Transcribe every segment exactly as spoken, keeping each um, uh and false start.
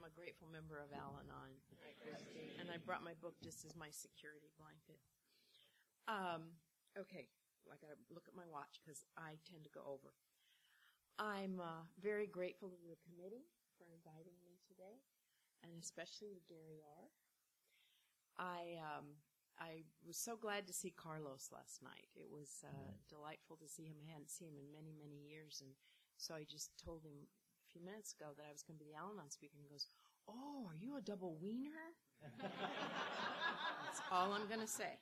am a grateful member of Al-Anon. And I brought my book just as my security blanket. Um, okay, I got to look at my watch because I tend to go over. I'm uh, very grateful to the committee for inviting me today, and especially to Gary R. I um, I was so glad to see Carlos last night. It was uh, delightful to see him. I hadn't seen him in many, many years, and so I just told him a few minutes ago that I was going to be the Al-Anon speaker, and he goes, "Oh, are you a double wiener?" That's all I'm going to say.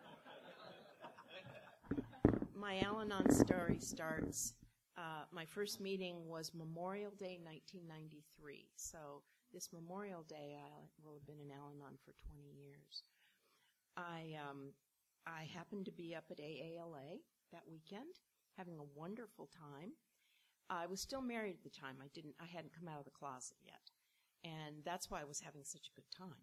My Al-Anon story starts, uh, my first meeting was Memorial Day nineteen ninety-three. So this Memorial Day, I will have been in Al-Anon for twenty years. I um, I happened to be up at A A L A that weekend, having a wonderful time. I was still married at the time. I didn't. I hadn't come out of the closet yet, and that's why I was having such a good time.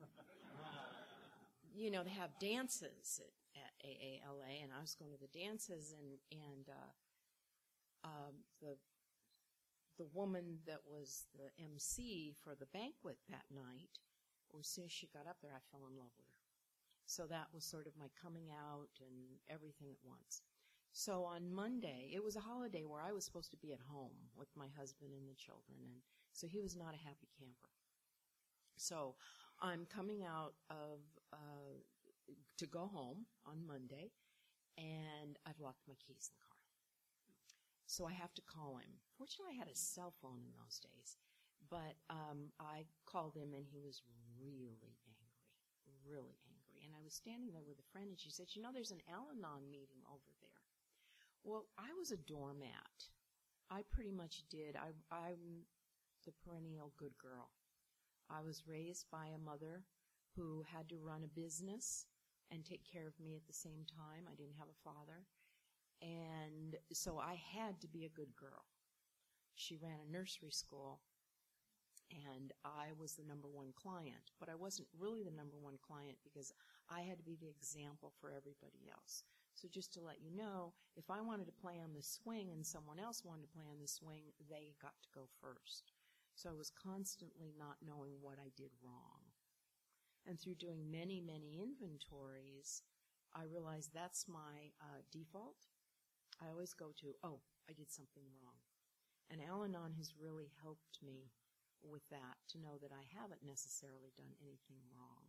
You know, they have dances at, at A A L A, and I was going to the dances, and and uh, um, the the woman that was the M C for the banquet that night, as soon as she got up there, I fell in love with her. So that was sort of my coming out and everything at once. So on Monday, it was a holiday where I was supposed to be at home with my husband and the children, and so he was not a happy camper. So I'm coming out of uh, to go home on Monday, and I've locked my keys in the car. So I have to call him. Fortunately, I had a cell phone in those days, but um, I called him, and he was really angry, really angry. And I was standing there with a friend, and she said, "You know, there's an Al-Anon meeting over there." Well, I was a doormat. I pretty much did. I, I'm the perennial good girl. I was raised by a mother who had to run a business and take care of me at the same time. I didn't have a father. And so I had to be a good girl. She ran a nursery school, and I was the number one client. But I wasn't really the number one client because I had to be the example for everybody else. So just to let you know, if I wanted to play on the swing and someone else wanted to play on the swing, they got to go first. So I was constantly not knowing what I did wrong. And through doing many, many inventories, I realized that's my uh, default. I always go to, oh, I did something wrong. And Al-Anon has really helped me with that, to know that I haven't necessarily done anything wrong.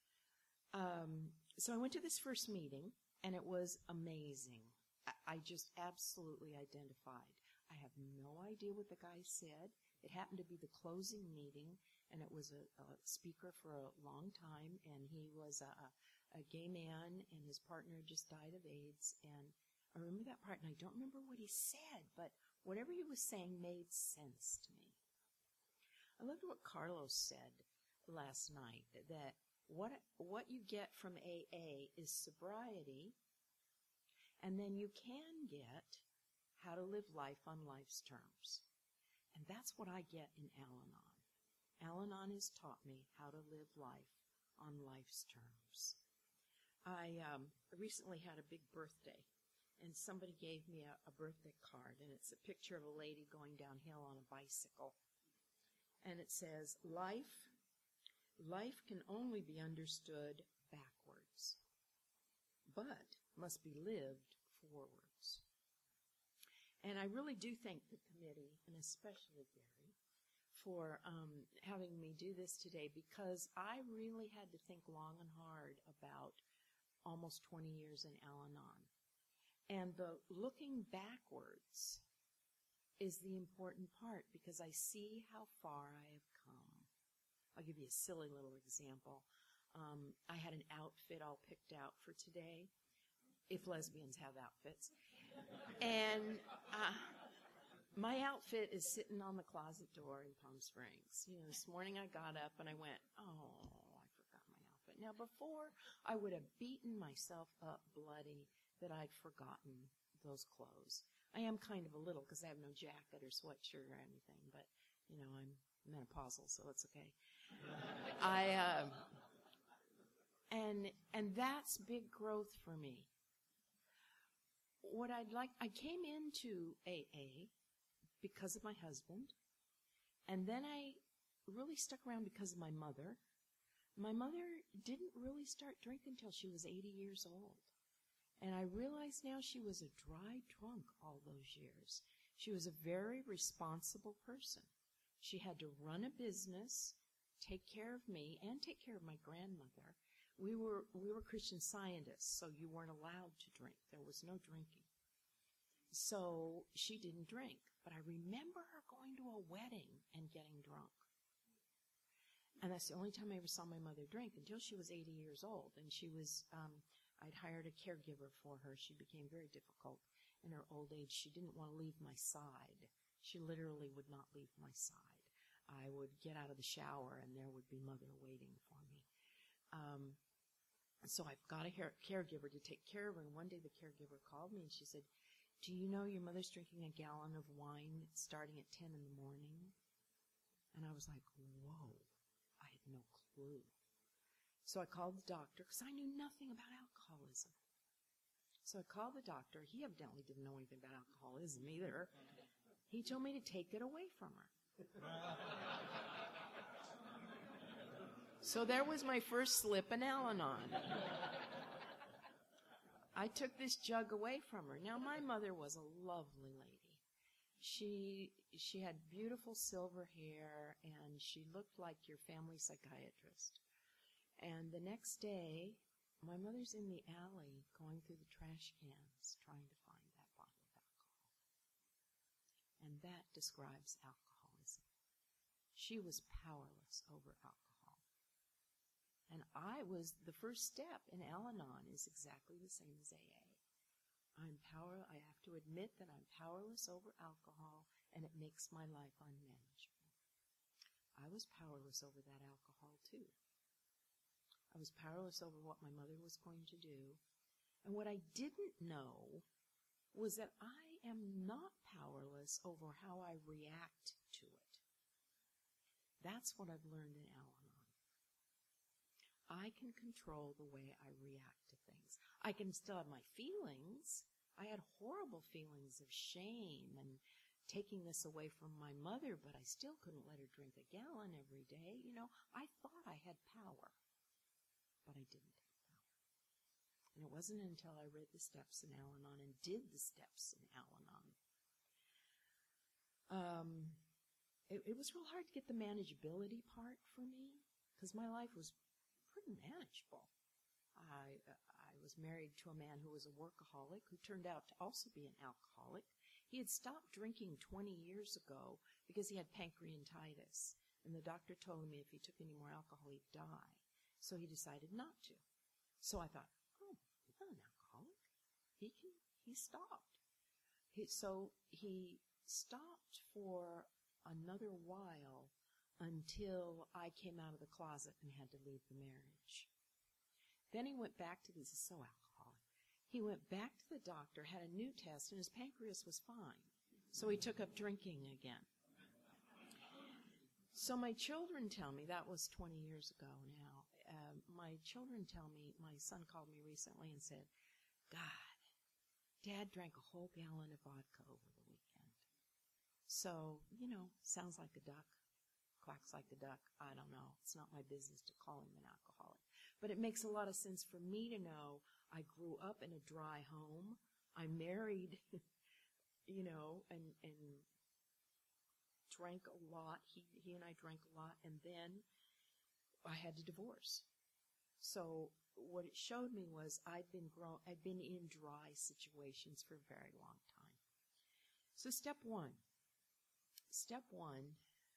Um, so I went to this first meeting, and it was amazing. I, I just absolutely identified. I have no idea what the guy said. It happened to be the closing meeting, and it was a, a speaker for a long time, and he was a, a gay man, and his partner just died of AIDS, and I remember that part, and I don't remember what he said, but whatever he was saying made sense to me. I loved what Carlos said last night, that what what you get from A A is sobriety, and then you can get how to live life on life's terms. And that's what I get in Al-Anon. Al-Anon has taught me how to live life on life's terms. I um, recently had a big birthday, and somebody gave me a, a birthday card, and it's a picture of a lady going downhill on a bicycle. And it says, life, life can only be understood backwards, but must be lived forwards. And I really do thank the committee, and especially Gary, for um, having me do this today, because I really had to think long and hard about almost twenty years in Al-Anon. And the looking backwards is the important part, because I see how far I have come. I'll give you a silly little example. Um, I had an outfit all picked out for today, if lesbians have outfits. And uh, my outfit is sitting on the closet door in Palm Springs. You know, this morning I got up and I went, oh, I forgot my outfit. Now, before, I would have beaten myself up bloody that I'd forgotten those clothes. I am kind of a little, because I have no jacket or sweatshirt or anything, but, you know, I'm menopausal, so it's okay. I, uh, and, and that's big growth for me. What I'd like, I came into A A because of my husband, and then I really stuck around because of my mother. My mother didn't really start drinking until she was eighty years old. And I realize now she was a dry drunk all those years. She was a very responsible person. She had to run a business, take care of me, and take care of my grandmother. We were we were Christian Scientists, so you weren't allowed to drink. There was no drinking. So she didn't drink. But I remember her going to a wedding and getting drunk. And that's the only time I ever saw my mother drink, until she was eighty years old. And she was, um, I'd hired a caregiver for her. She became very difficult in her old age. She didn't want to leave my side. She literally would not leave my side. I would get out of the shower, and there would be mother waiting for me. Um, so I've got a hair- caregiver to take care of her. And one day the caregiver called me, and she said, "Do you know your mother's drinking a gallon of wine starting at ten in the morning?" And I was like, whoa, I had no clue. So I called the doctor, because I knew nothing about alcoholism. So I called the doctor. He evidently didn't know anything about alcoholism either. He told me to take it away from her. So there was my first slip in Al-Anon. I took this jug away from her. Now, my mother was a lovely lady. She she had beautiful silver hair, and she looked like your family psychiatrist. And the next day, my mother's in the alley going through the trash cans trying to find that bottle of alcohol. And that describes alcoholism. She was powerless over alcohol. And I was, the first step in Al-Anon is exactly the same as A A. I'm power, I have to admit that I'm powerless over alcohol, and it makes my life unmanageable. I was powerless over that alcohol too. I was powerless over what my mother was going to do. And what I didn't know was that I am not powerless over how I react to it. That's what I've learned in Al-Anon. I can control the way I react to things. I can still have my feelings. I had horrible feelings of shame and taking this away from my mother, but I still couldn't let her drink a gallon every day. You know, I thought I had power, but I didn't have power. And it wasn't until I read the steps in Al-Anon and did the steps in Al-Anon. Um, it, it was real hard to get the manageability part for me, because my life was pretty manageable. I uh, I was married to a man who was a workaholic, who turned out to also be an alcoholic. He had stopped drinking twenty years ago because he had pancreatitis, and the doctor told him if he took any more alcohol, he'd die. So he decided not to. So I thought, oh, he's not an alcoholic. He can, he stopped. He, so he stopped for another while until I came out of the closet and had to leave the marriage. Then he went back to, this is so alcoholic, he went back to the doctor, had a new test, and his pancreas was fine. So he took up drinking again. So my children tell me, that was twenty years ago now, uh, my children tell me, my son called me recently and said, God, Dad drank a whole gallon of vodka over the weekend. So, you know, sounds like a duck. Quacks like a duck. I don't know. It's not my business to call him an alcoholic. But it makes a lot of sense for me to know I grew up in a dry home. I married, you know, and, and drank a lot. He, he and I drank a lot. And then I had to divorce. So what it showed me was I'd been grown, I'd been in dry situations for a very long time. So step one. Step one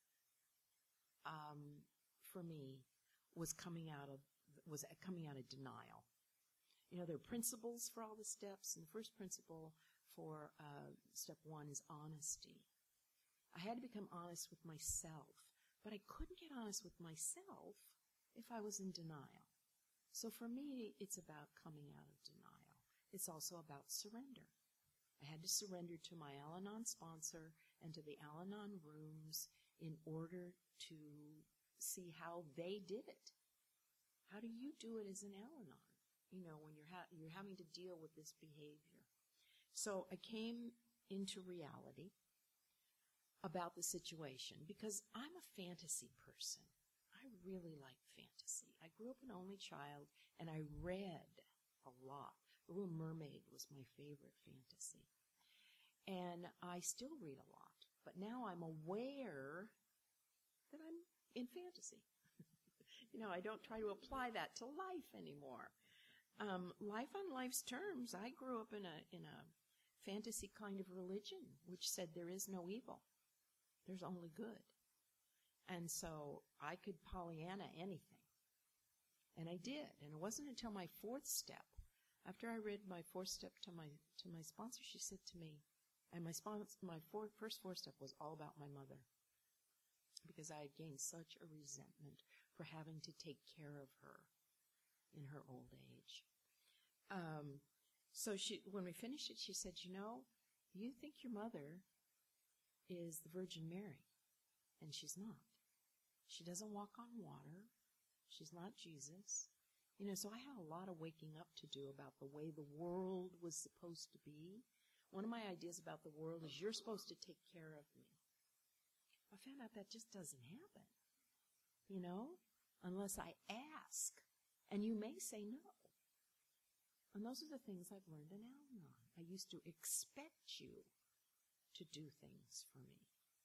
Um, for me, was coming out of was coming out of denial. You know, there are principles for all the steps, and the first principle for uh, step one is honesty. I had to become honest with myself, but I couldn't get honest with myself if I was in denial. So for me, it's about coming out of denial. It's also about surrender. I had to surrender to my Al-Anon sponsor and to the Al-Anon rooms in order to see how they did it. How do you do it as an Al-Anon? You know, when you're ha- you're having to deal with this behavior. So I came into reality. about the situation, because I'm a fantasy person. I really like fantasy. I grew up an only child, and I read a lot. The Little Mermaid was my favorite fantasy. And I still read a lot, but now I'm aware that I'm in fantasy. You know, I don't try to apply that to life anymore. Um, life on life's terms, I grew up in a in a fantasy kind of religion, which said there is no evil. There's only good. And so I could Pollyanna anything. And I did. And it wasn't until my fourth step, after I read my fourth step to my to my sponsor, she said to me, and my sponsor, my four, first fourth step was all about my mother, because I had gained such a resentment for having to take care of her in her old age. Um, so she, when we finished it, she said, you know, you think your mother is the Virgin Mary, and she's not. She doesn't walk on water. She's not Jesus. You know, so I had a lot of waking up to do about the way the world was supposed to be. One of my ideas about the world is you're supposed to take care of me. I found out that just doesn't happen, you know, unless I ask. And you may say no. And those are the things I've learned in Al-Anon. I used to expect you to do things for me.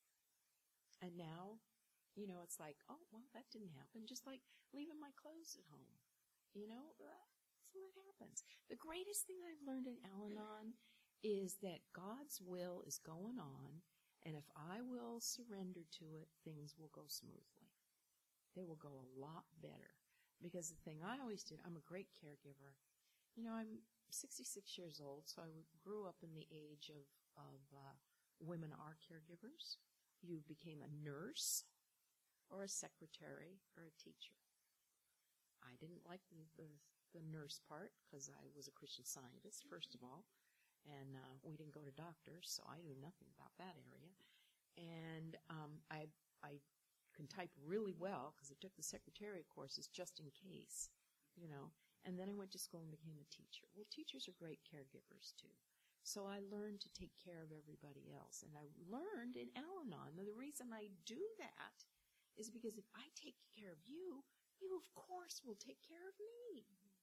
And now, you know, it's like, oh, well, that didn't happen. Just like leaving my clothes at home. You know, that's what happens. The greatest thing I've learned in Al-Anon is that God's will is going on, and if I will surrender to it, things will go smoothly. They will go a lot better. Because the thing I always did, I'm a great caregiver. You know, I'm sixty-six years old, so I grew up in the age of, of uh, women are caregivers. You became a nurse or a secretary or a teacher. I didn't like the, the, the nurse part because I was a Christian Scientist, first of all. And uh, we didn't go to doctors, so I knew nothing about that area. And um, I I can type really well because I took the secretariat courses just in case, you know. And then I went to school and became a teacher. Well, teachers are great caregivers, too. So I learned to take care of everybody else. And I learned in Al-Anon that the reason I do that is because if I take care of you, you, of course, will take care of me.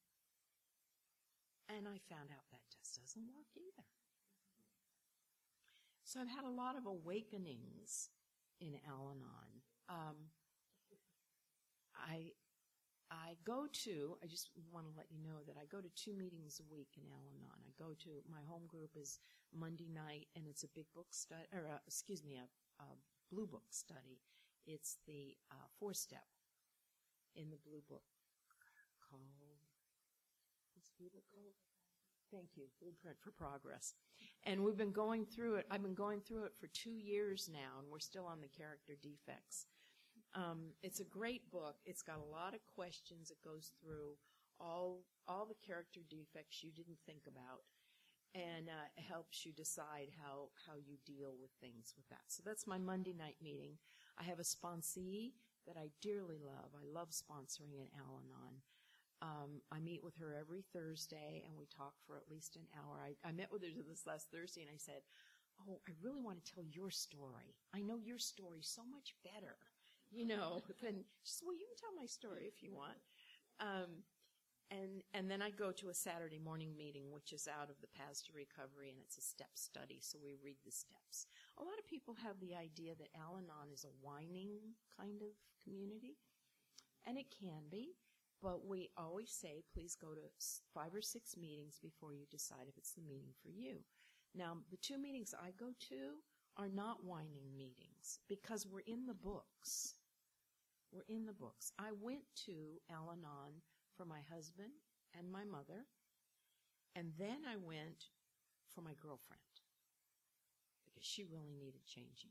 And I found out that just doesn't work either. So I've had a lot of awakenings in Al-Anon. Um, I I go to, I just want to let you know that I go to two meetings a week in Al-Anon. I go to, my home group is Monday night, and it's a big book study, or uh, excuse me, a, a blue book study. It's the uh, four-step in the blue book called, what's the blue book called? Thank you, Blueprint for Progress. And we've been going through it, I've been going through it for two years now, and we're still on the character defects. Um, it's a great book. It's got a lot of questions. It goes through all all the character defects you didn't think about, and uh, it helps you decide how, how you deal with things with that. So that's my Monday night meeting. I have a sponsee that I dearly love. I love sponsoring an Al-Anon. Um, I meet with her every Thursday, and we talk for at least an hour. I, I met with her this last Thursday, and I said, oh, I really want to tell your story. I know your story so much better. You know, then she said, well, you can tell my story if you want. Um, and and then I go to a Saturday morning meeting, which is out of the Paths to Recovery, and it's a step study, so we read the steps. A lot of people have the idea that Al-Anon is a whining kind of community, and it can be, but we always say, please go to five or six meetings before you decide if it's the meeting for you. Now, the two meetings I go to are not whining meetings because we're in the books. We're in the books. I went to Al-Anon for my husband and my mother, and then I went for my girlfriend because she really needed changing.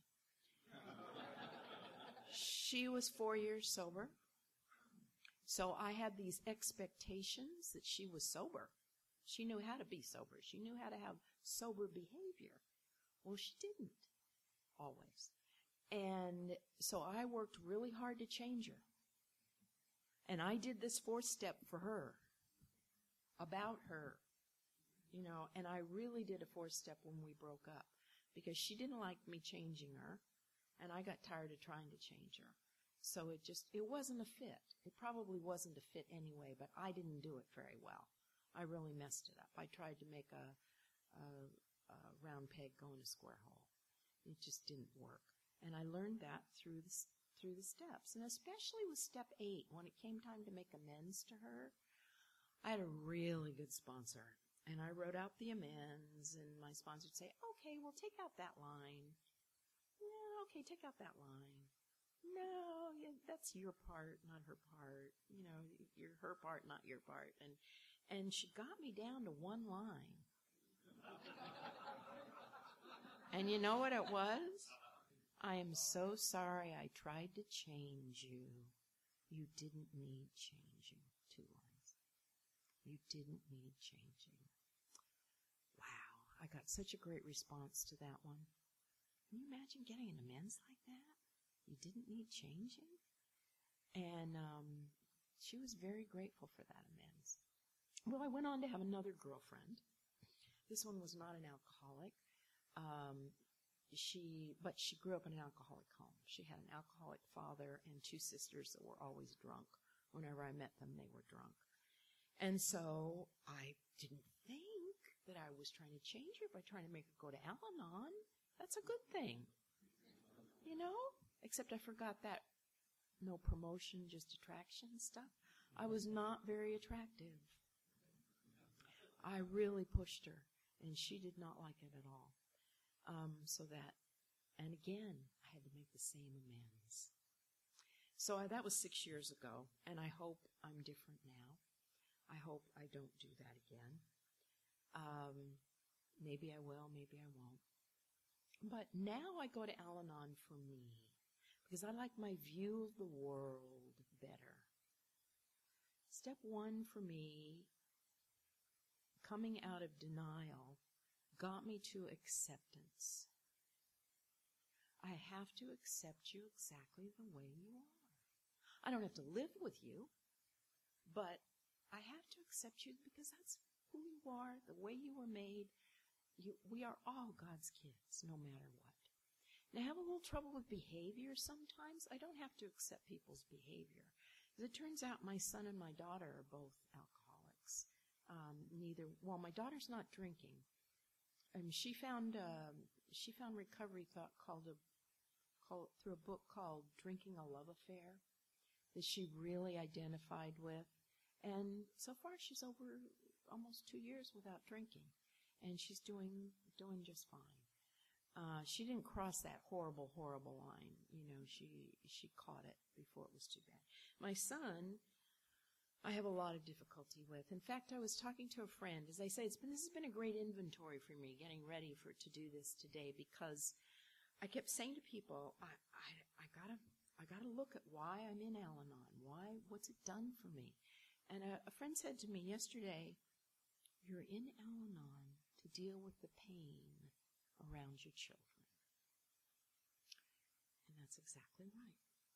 She was four years sober, so I had these expectations that she was sober. She knew how to be sober. She knew how to have sober behavior. Well, she didn't always. And so I worked really hard to change her. And I did this fourth step for her, about her, you know, and I really did a fourth step when we broke up because she didn't like me changing her. And I got tired of trying to change her. So it just, it wasn't a fit. It probably wasn't a fit anyway, but I didn't do it very well. I really messed it up. I tried to make a, a, a round peg go in a square hole. It just didn't work. And I learned that through the, through the steps. And especially with step eight, when it came time to make amends to her, I had a really good sponsor. And I wrote out the amends, and my sponsor would say, okay, well, take out that line. No, okay, take out that line. No, yeah, that's your part, not her part. You know, you're her part, not your part. And and she got me down to one line. And you know what it was? I am so sorry I tried to change you. You didn't need changing. Two lines. You didn't need changing. Wow, I got such a great response to that one. Can you imagine getting an amends like that? You didn't need changing? And um, she was very grateful for that amends. Well, I went on to have another girlfriend. This one was not an alcoholic. Um, she, but she grew up in an alcoholic home. She had an alcoholic father and two sisters that were always drunk. Whenever I met them, they were drunk. And so I didn't think that I was trying to change her by trying to make her go to Al-Anon. That's a good thing. You know? Except I forgot that no promotion, just attraction stuff. I was not very attractive. I really pushed her, and she did not like it at all. Um, so that, and again, I had to make the same amends. So I, that was six years ago, and I hope I'm different now. I hope I don't do that again. Um, maybe I will, maybe I won't. But now I go to Al-Anon for me, because I like my view of the world better. Step one for me, coming out of denial, got me to acceptance. I have to accept you exactly the way you are. I don't have to live with you, but I have to accept you because that's who you are, the way you were made. You, we are all God's kids, no matter what. Now, I have a little trouble with behavior sometimes. I don't have to accept people's behavior. As it turns out, my son and my daughter are both alcoholics. Um, neither, well, my daughter's not drinking. Um, she found uh, she found recovery thought called a called through a book called Drinking a Love Affair that she really identified with, and so far she's over almost two years without drinking, and she's doing doing just fine. Uh, she didn't cross that horrible, horrible line. You know, she she caught it before it was too bad. My son, I have a lot of difficulty with. In fact, I was talking to a friend. As I say, it's been, this has been a great inventory for me, getting ready for to do this today, because I kept saying to people, I, I, I gotta, I gotta look at why I'm in Al-Anon. Why, what's it done for me? And a, a friend said to me yesterday, "You're in Al-Anon to deal with the pain around your children." And that's exactly right.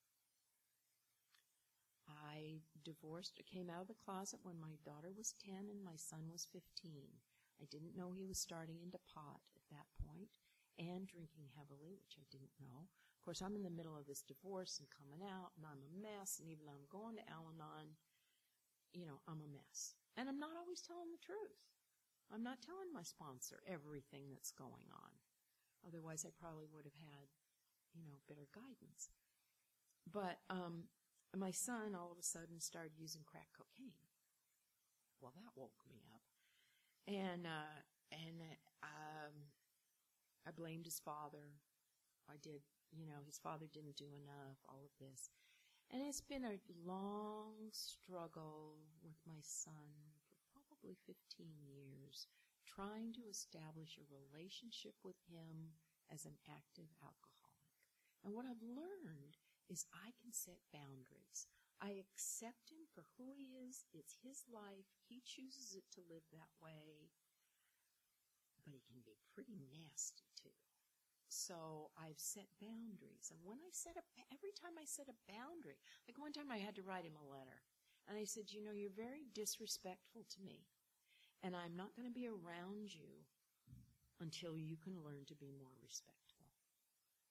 I divorced, came out of the closet when my daughter was ten and my son was fifteen. I didn't know he was starting into pot at that point and drinking heavily, which I didn't know. Of course, I'm in the middle of this divorce and coming out, and I'm a mess, and even though I'm going to Al-Anon, you know, I'm a mess. And I'm not always telling the truth. I'm not telling my sponsor everything that's going on. Otherwise, I probably would have had, you know, better guidance. But um, my son all of a sudden started using crack cocaine. Well, that woke me up. And uh, and um, I blamed his father. I did, you know, his father didn't do enough, all of this. And it's been a long struggle with my son for probably fifteen years, trying to establish a relationship with him as an active alcoholic. And what I've learned is I can set boundaries. I accept him for who he is. It's his life. He chooses it to live that way. But he can be pretty nasty, too. So I've set boundaries. And when I set a, every time I set a boundary, like one time I had to write him a letter. And I said, you know, you're very disrespectful to me. And I'm not going to be around you until you can learn to be more respectful.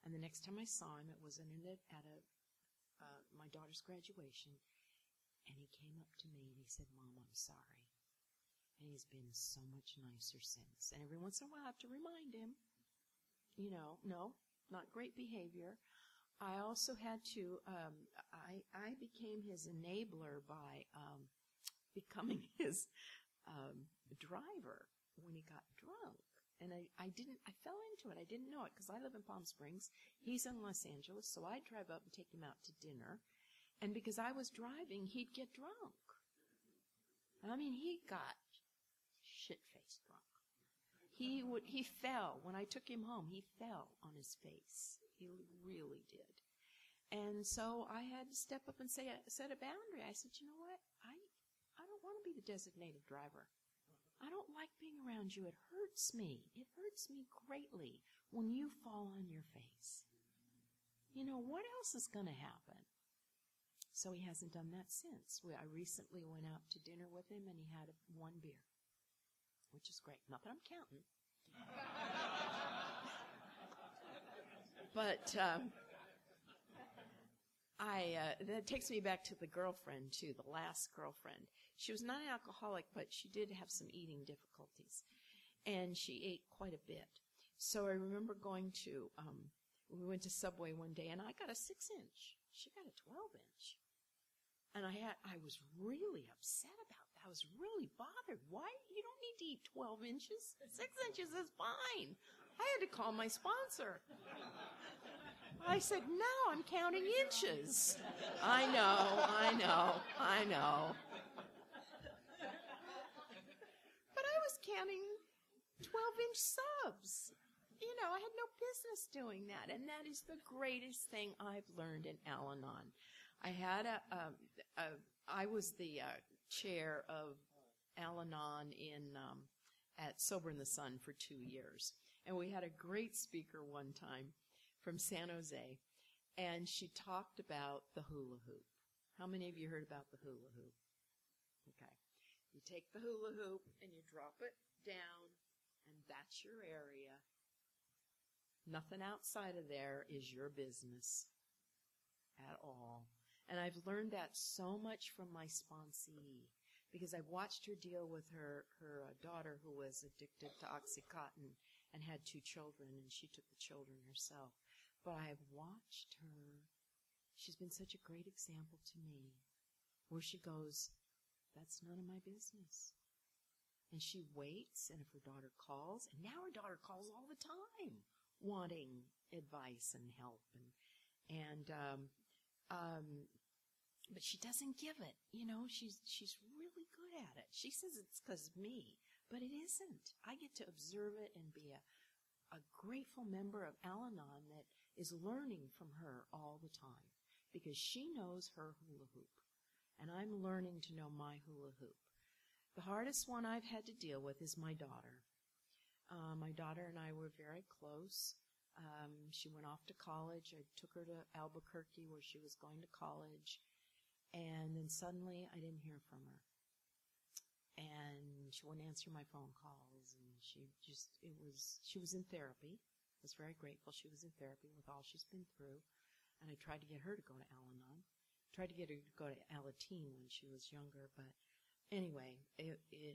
And the next time I saw him, it was in a, at a uh, my daughter's graduation, and he came up to me and he said, "Mom, I'm sorry." And he's been so much nicer since. And every once in a while, I have to remind him, you know, no, not great behavior. I also had to, um, I, I became his enabler by um, becoming his um, driver when he got drunk. And I, I didn't, I fell into it. I didn't know it because I live in Palm Springs. He's in Los Angeles, so I'd drive up and take him out to dinner. And because I was driving, he'd get drunk. I mean, he got shit-faced drunk. He would, he fell. When I took him home, he fell on his face. He really did. And so I had to step up and say, set a boundary. I said, you know what? I, I don't want to be the designated driver. I don't like being around you. It hurts me. It hurts me greatly when you fall on your face. You know, what else is going to happen? So he hasn't done that since. We, I recently went out to dinner with him, and he had a, one beer, which is great. Not that I'm counting. But um, I uh, that takes me back to the girlfriend, too, the last girlfriend. She was not an alcoholic, but she did have some eating difficulties, and she ate quite a bit. So I remember going to, um, we went to Subway one day, and I got a six-inch. She got a twelve-inch. And I had, I was really upset about that. I was really bothered. Why? You don't need to eat twelve inches. Six inches is fine. I had to call my sponsor. I said, no, I'm counting inches. I know, I know, I know. But I was counting twelve-inch subs. You know, I had no business doing that. And that is the greatest thing I've learned in Al-Anon. I had a, a, a I was the uh, chair of Al-Anon in um, at Sober in the Sun for two years, and we had a great speaker one time from San Jose, and she talked about the hula hoop. How many of you heard about the hula hoop? Okay, you take the hula hoop and you drop it down, and that's your area. Nothing outside of there is your business at all. And I've learned that so much from my sponsee, because I've watched her deal with her, her uh, daughter who was addicted to Oxycontin and had two children, and she took the children herself. But I've watched her. She's been such a great example to me, where she goes, that's none of my business. And she waits, and if her daughter calls, and now her daughter calls all the time, wanting advice and help. And, and um, um, but she doesn't give it. You know, she's she's really good at it. She says it's because of me, but it isn't. I get to observe it and be a, a grateful member of Al-Anon that is learning from her all the time, because she knows her hula hoop, and I'm learning to know my hula hoop. The hardest one I've had to deal with is my daughter. Uh, my daughter and I were very close. Um, she went off to college. I took her to Albuquerque where she was going to college. And then suddenly I didn't hear from her. And she wouldn't answer my phone calls. And she just, it was, she was in therapy. I was very grateful she was in therapy with all she's been through. And I tried to get her to go to Al-Anon. Tried to get her to go to Alateen when she was younger. But anyway, it, it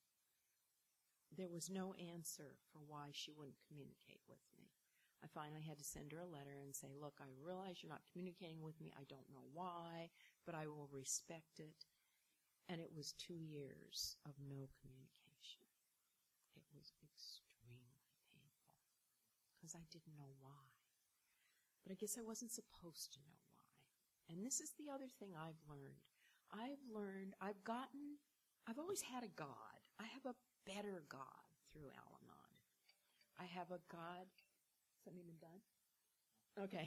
there was no answer for why she wouldn't communicate with me. I finally had to send her a letter and say, look, I realize you're not communicating with me. I don't know why, but I will respect it. And it was two years of no communication. It was extremely painful because I didn't know why. But I guess I wasn't supposed to know why. And this is the other thing I've learned. I've learned, I've gotten, I've always had a God. I have a better God through Al-Anon. I have a God. Has that been done? Okay.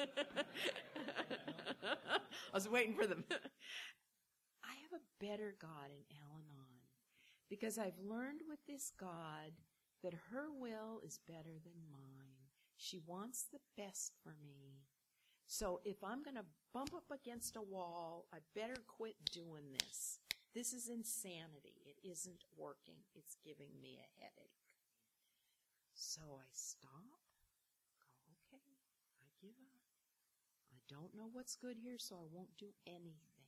I was waiting for them. I have a better God in Al-Anon because I've learned with this God that her will is better than mine. She wants the best for me. So if I'm going to bump up against a wall, I better quit doing this. This is insanity. It isn't working. It's giving me a headache. So I stop. give up. I don't know what's good here, so I won't do anything.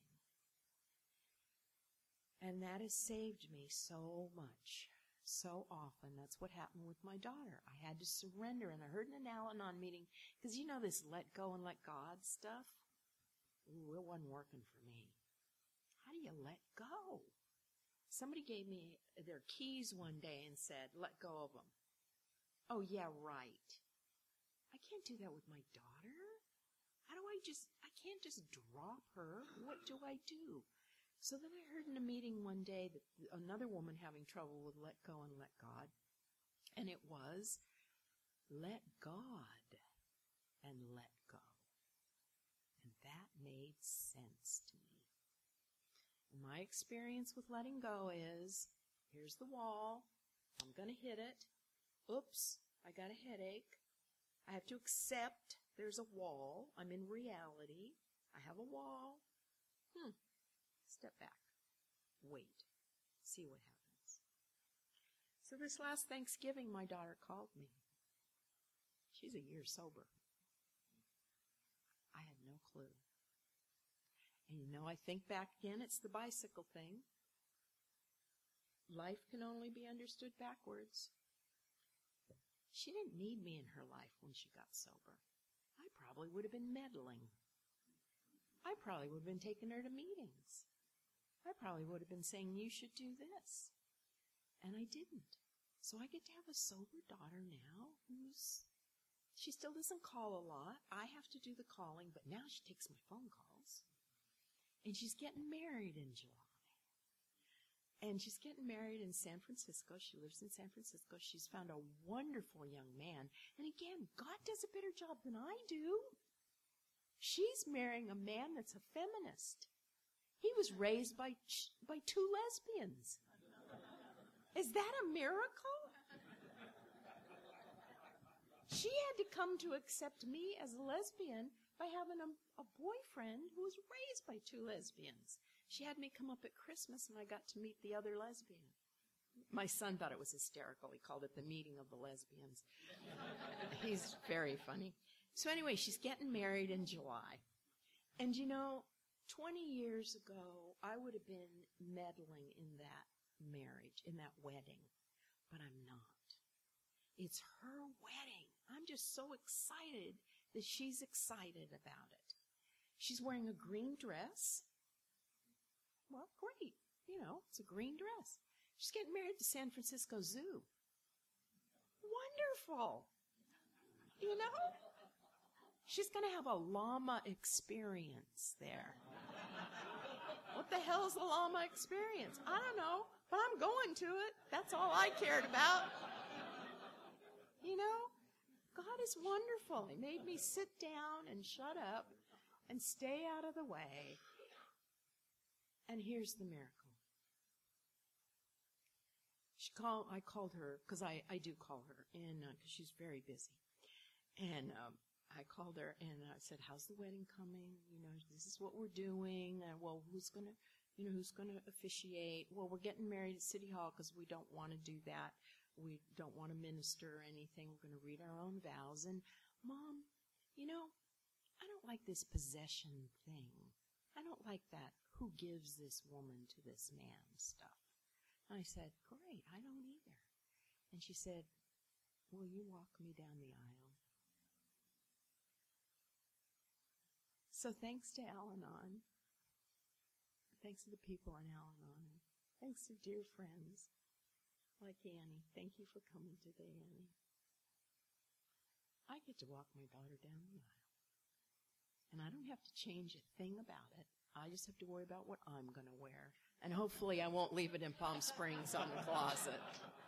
And that has saved me so much, so often. That's what happened with my daughter. I had to surrender, and I heard in an Al-Anon meeting, because you know this let go and let God stuff? Ooh, it wasn't working for me. How do you let go? Somebody gave me their keys one day and said, let go of them. Oh, yeah, right. I can't do that with my daughter. How do I just, I can't just drop her. What do I do? So then I heard in a meeting one day that another woman having trouble with let go and let God. And it was, let God and let go. And that made sense to me. And my experience with letting go is, here's the wall. I'm going to hit it. Oops, I got a headache. I have to accept there's a wall. I'm in reality. I have a wall. Hmm. Step back. Wait. See what happens. So this last Thanksgiving, my daughter called me. She's a year sober. I had no clue. And you know, I think back again, it's the bicycle thing. Life can only be understood backwards. She didn't need me in her life when she got sober. I probably would have been meddling. I probably would have been taking her to meetings. I probably would have been saying, you should do this. And I didn't. So I get to have a sober daughter now who's, she still doesn't call a lot. I have to do the calling, but now she takes my phone calls. And she's getting married in July. And she's getting married in San Francisco. She lives in San Francisco. She's found a wonderful young man. And again, God does a better job than I do. She's marrying a man that's a feminist. He was raised by by two lesbians. Is that a miracle? She had to come to accept me as a lesbian by having a, a boyfriend who was raised by two lesbians. She had me come up at Christmas, and I got to meet the other lesbian. My son thought it was hysterical. He called it the meeting of the lesbians. He's very funny. So anyway, she's getting married in July. And you know, twenty years ago, I would have been meddling in that marriage, in that wedding. But I'm not. It's her wedding. I'm just so excited that she's excited about it. She's wearing a green dress. Well, great. You know, it's a green dress. She's getting married at the San Francisco Zoo. Wonderful. You know? She's going to have a llama experience there. What the hell is a llama experience? I don't know, but I'm going to it. That's all I cared about. You know, God is wonderful. He made me sit down and shut up and stay out of the way. And here's the miracle. She called, I called her, because I, I do call her, and because uh, she's very busy. And um, I called her, and I said, how's the wedding coming? You know, this is what we're doing. Uh, well, who's going to, you know, who's going to officiate? Well, we're getting married at City Hall because we don't want to do that. We don't want to minister or anything. We're going to read our own vows. And, Mom, you know, I don't like this possession thing. I don't like that who gives this woman to this man stuff. And I said, great, I don't either. And she said, will you walk me down the aisle? So thanks to Al-Anon, thanks to the people in Al-Anon, thanks to dear friends like Annie. Thank you for coming today, Annie. I get to walk my daughter down the aisle. And I don't have to change a thing about it. I just have to worry about what I'm going to wear. And hopefully I won't leave it in Palm Springs on the closet.